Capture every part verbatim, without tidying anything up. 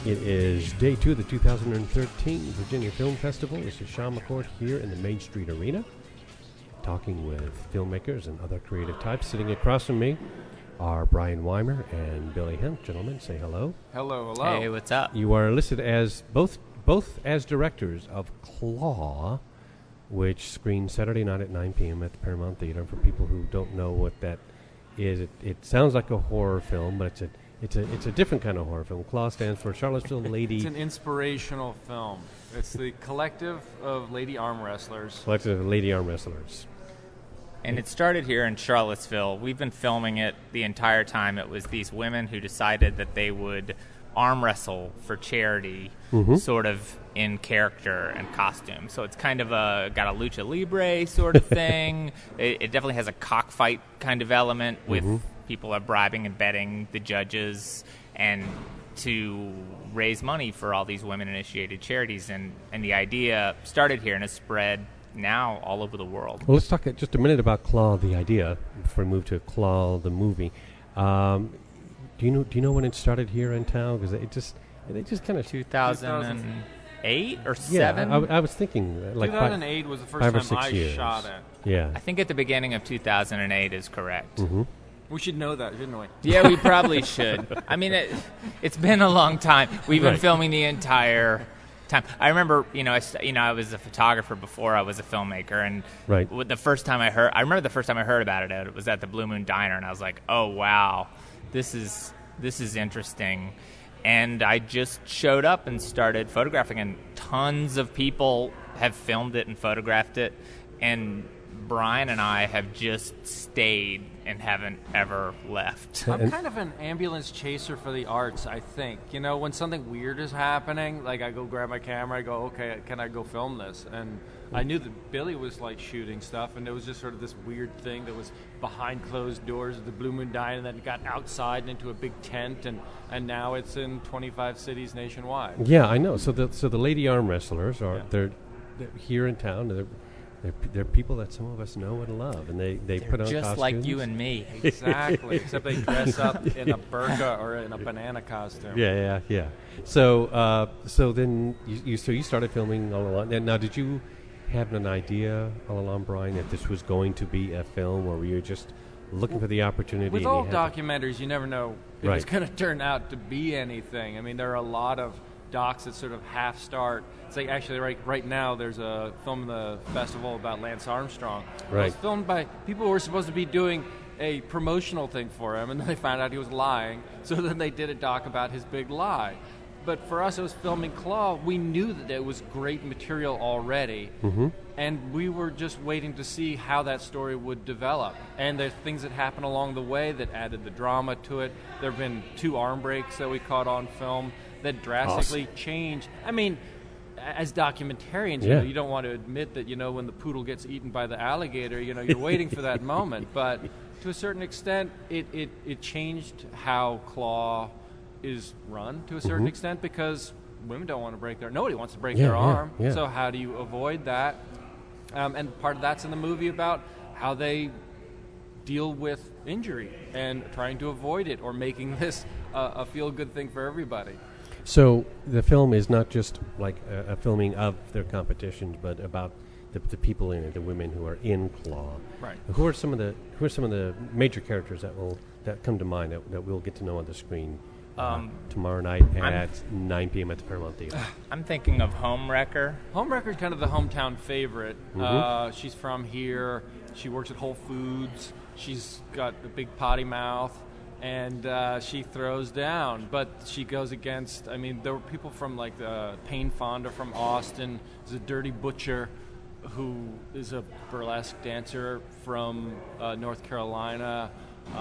It is day two of the two thousand thirteen Virginia Film Festival. This is Sean McCourt here in the Main Street Arena, talking with filmmakers and other creative types. Sitting across from me are Brian Weimer and Billy Hunt. Gentlemen, say hello. Hello, hello. Hey, what's up? You are listed as both both as directors of Claw, which screens Saturday night at nine p.m. at the Paramount Theater. For people who don't know what that is, it, it sounds like a horror film, but it's a It's a it's a different kind of horror film. Claw stands for Charlottesville Lady. It's an inspirational film. It's the collective of lady arm wrestlers. Collective of lady arm wrestlers. And it started here in Charlottesville. We've been filming it the entire time. It was these women who decided that they would arm wrestle for charity, mm-hmm. sort of in character and costume. So it's kind of a got a lucha libre sort of thing. It, it definitely has a cockfight kind of element with. Mm-hmm. People are bribing and betting the judges and to raise money for all these women-initiated charities. And, and the idea started here and has spread now all over the world. Well, let's talk just a minute about Claw, the idea, before we move to Claw, the movie. Um, do you know Do you know when it started here in town? Because it just it just kind of two thousand eight or yeah, seven. I, I, I was thinking uh, like two thousand eight five, was the first five or time six I years. shot it. Yeah, I think at the beginning of two thousand eight is correct. Mm-hmm. We should know that, shouldn't we? Yeah, we probably should. I mean, it, it's been a long time. We've been right. filming the entire time. I remember, you know, I, you know, I was a photographer before I was a filmmaker, and right. the first time I heard, I remember the first time I heard about it, it was at the Blue Moon Diner, and I was like, oh wow, this is this is interesting. And I just showed up and started photographing, and tons of people have filmed it and photographed it, and Brian and I have just stayed and haven't ever left. I'm kind of an ambulance chaser for the arts, I think. You know, when something weird is happening, like I go grab my camera, I go, okay, can I go film this? And I knew that Billy was like shooting stuff, and it was just sort of this weird thing that was behind closed doors at the Blue Moon Diner, and then it got outside and into a big tent, and, and now it's in twenty-five cities nationwide. Yeah, I know. So the so the lady arm wrestlers are yeah. they're, they're here in town. They're, They're, they're people that some of us know and love, and they, they they're put on just costumes. like you and me. Exactly, except they dress up in a burqa or in a banana costume. Yeah, yeah, yeah. So, uh, so then you, you so you started filming all along. Now, did you have an idea all along, Brian, that this was going to be a film, or were you just looking for the opportunity? With and all you had documentaries, to... you never know if right. it's going to turn out to be anything. I mean, there are a lot of docs that sort of half start. It's like actually right right now there's a film in the festival about Lance Armstrong. Right. It was filmed by people who were supposed to be doing a promotional thing for him, and then they found out he was lying. So then they did a doc about his big lie. But for us, it was filming Claw. We knew that it was great material already, mm-hmm. and we were just waiting to see how that story would develop. And there's things that happened along the way that added the drama to it. There have been two arm breaks that we caught on film that drastically awesome. changed. I mean, as documentarians, yeah. you know, you don't want to admit that, you know, when the poodle gets eaten by the alligator, you know, you're waiting for that moment. But to a certain extent, it, it, it changed how Claw is run to a certain mm-hmm. extent, because women don't want to break their, nobody wants to break yeah, their yeah, arm. yeah. So how do you avoid that? Um, and part of that's in the movie about how they deal with injury and trying to avoid it, or making this uh, a feel-good thing for everybody. So the film is not just like a, a filming of their competitions, but about the, the people in it, the women who are in Claw. Right. Who are some of the who are some of the major characters that will that come to mind that, that we'll get to know on the screen uh, um, tomorrow night at I'm nine p.m. at the Paramount Theater? I'm thinking of Homewrecker. Homewrecker's kind of the hometown favorite. Mm-hmm. Uh, she's from here. She works at Whole Foods. She's got a big potty mouth. And uh, she throws down, but she goes against, I mean, there were people from like uh, Payne Fonda from Austin. There's a Dirty Butcher who is a burlesque dancer from uh, North Carolina.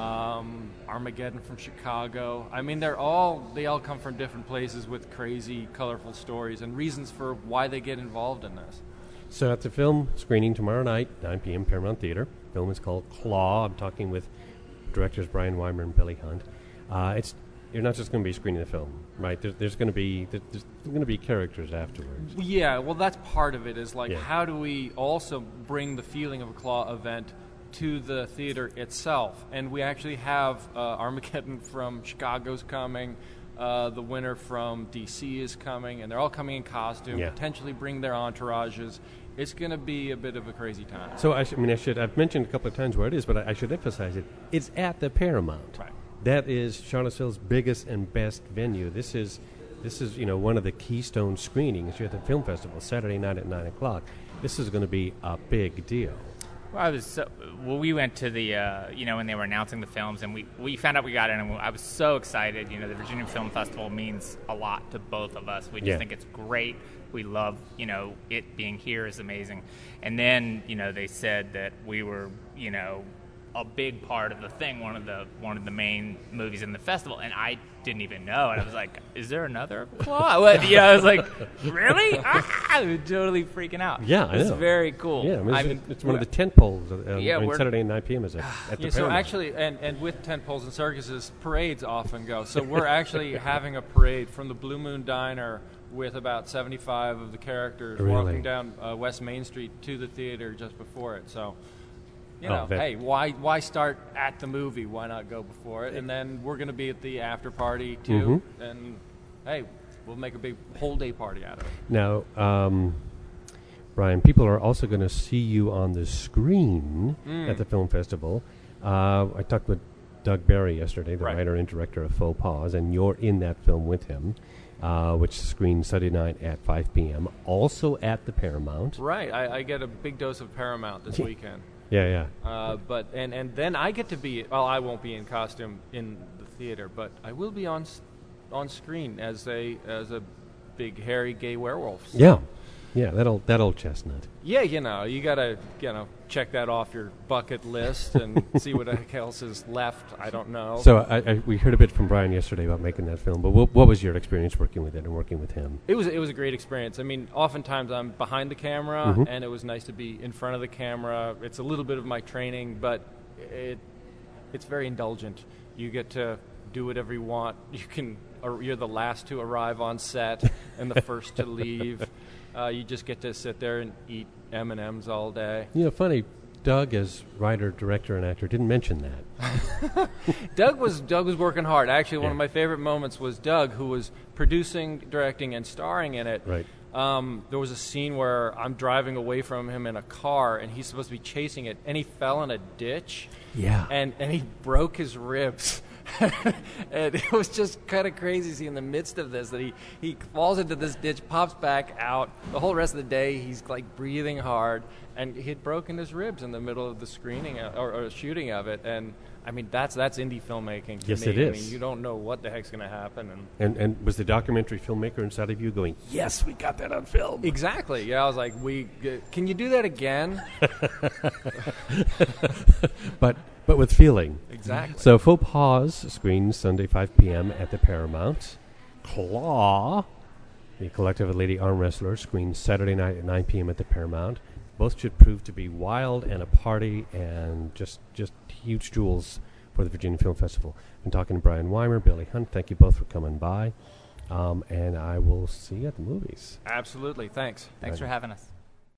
Um, Armageddon from Chicago. I mean, they're all, they all come from different places with crazy, colorful stories and reasons for why they get involved in this. So at the film screening tomorrow night, nine p.m. Paramount Theater. The film is called Claw. I'm talking with directors Brian Weimer and Billy Hunt. Uh, it's you're not just going to be screening the film, right? There's, there's going to be there's going to be characters afterwards. Yeah, well, that's part of it. Is like, yeah. how do we also bring the feeling of a Claw event to the theater itself? And we actually have uh, Armageddon from Chicago's coming. Uh, the winner from D C is coming, and they're all coming in costume, Yeah. potentially bring their entourages. It's going to be a bit of a crazy time. So I, sh- I mean, I should. I've mentioned a couple of times where it is, but I, I should emphasize it. It's at the Paramount. Right. That is Charlottesville's biggest and best venue. This is, this is you know one of the keystone screenings here at the film festival, Saturday night at nine o'clock. This is going to be a big deal. Well, I was so, well. We went to the uh, you know when they were announcing the films, and we, we found out we got in, and I was so excited. You know, the Virginia Film Festival means a lot to both of us. We just Yeah. think it's great. We love you know it being here is amazing. And then you know they said that we were you know a big part of the thing, one of the one of the main movies in the festival, and I didn't even know. And I was like, "Is there another Claw?" What? You know, I was like, "Really?" Ah! I was totally freaking out. Yeah, I it's know. very cool. Yeah, I mean, I it's, mean, it's one of the tent poles. Uh, Yeah, I mean, we're- Saturday at nine p.m. is at, at the Yeah, so Paramount. actually, and, and with tent poles and circuses, parades often go. So we're actually having a parade from the Blue Moon Diner with about seventy-five of the characters Really? walking down uh, West Main Street to the theater just before it. So, you Oh, know, that- hey, why why start at the movie? Why not go before it? And then we're going to be at the after party too. Mm-hmm. And hey, we'll make a big whole day party out of it. Now, um, Brian, people are also going to see you on the screen Mm. at the film festival. Uh, I talked with Doug Barry yesterday, the Right. writer and director of Faux Pas, and you're in that film with him, uh, which screens Sunday night at five p.m., also at the Paramount. Right, I, I get a big dose of Paramount this weekend. Yeah, yeah. Uh, but and, and then I get to be well. I won't be in costume in the theater, but I will be on s- on screen as a as a big hairy gay werewolf. So, Yeah. Yeah, that old, that old chestnut. yeah, you know, you gotta you know check that off your bucket list and see what the heck else is left. I don't know. So I, I, we heard a bit from Brian yesterday about making that film, but what, what was your experience working with it and working with him? It was it was a great experience. I mean, oftentimes I'm behind the camera, Mhm. and it was nice to be in front of the camera. It's a little bit of my training, but it it's very indulgent. You get to do whatever you want. You can or you're the last to arrive on set and the first to leave. Uh, you just get to sit there and eat M and M's all day. You know, funny, Doug, as writer, director, and actor, didn't mention that. Doug was Doug was working hard. Actually, one Yeah. of my favorite moments was Doug, who was producing, directing, and starring in it. Right. Um, there was a scene where I'm driving away from him in a car, and he's supposed to be chasing it, and he fell in a ditch. Yeah. And and he broke his ribs. And it was just kind of crazy to see in the midst of this that he, he falls into this ditch, pops back out. The whole rest of the day, he's like breathing hard, and he had broken his ribs in the middle of the screening uh, or, or shooting of it. And I mean, that's that's indie filmmaking to Yes, me. it I is. mean, you don't know what the heck's going to happen. And And and was the documentary filmmaker inside of you going, yes, we got that on film? exactly, yeah. I was like, we uh, can you do that again? but but with feeling. Exactly. So Faux Pas screens Sunday five p.m. at the Paramount. Claw, the collective of lady arm wrestlers, screens Saturday night at nine p.m. at the Paramount. Both should prove to be wild and a party and just just huge jewels for the Virginia Film Festival. Been talking to Brian Weimer, Billy Hunt. Thank you both for coming by. Um, and I will see you at the movies. Absolutely. Thanks. Thanks for having us.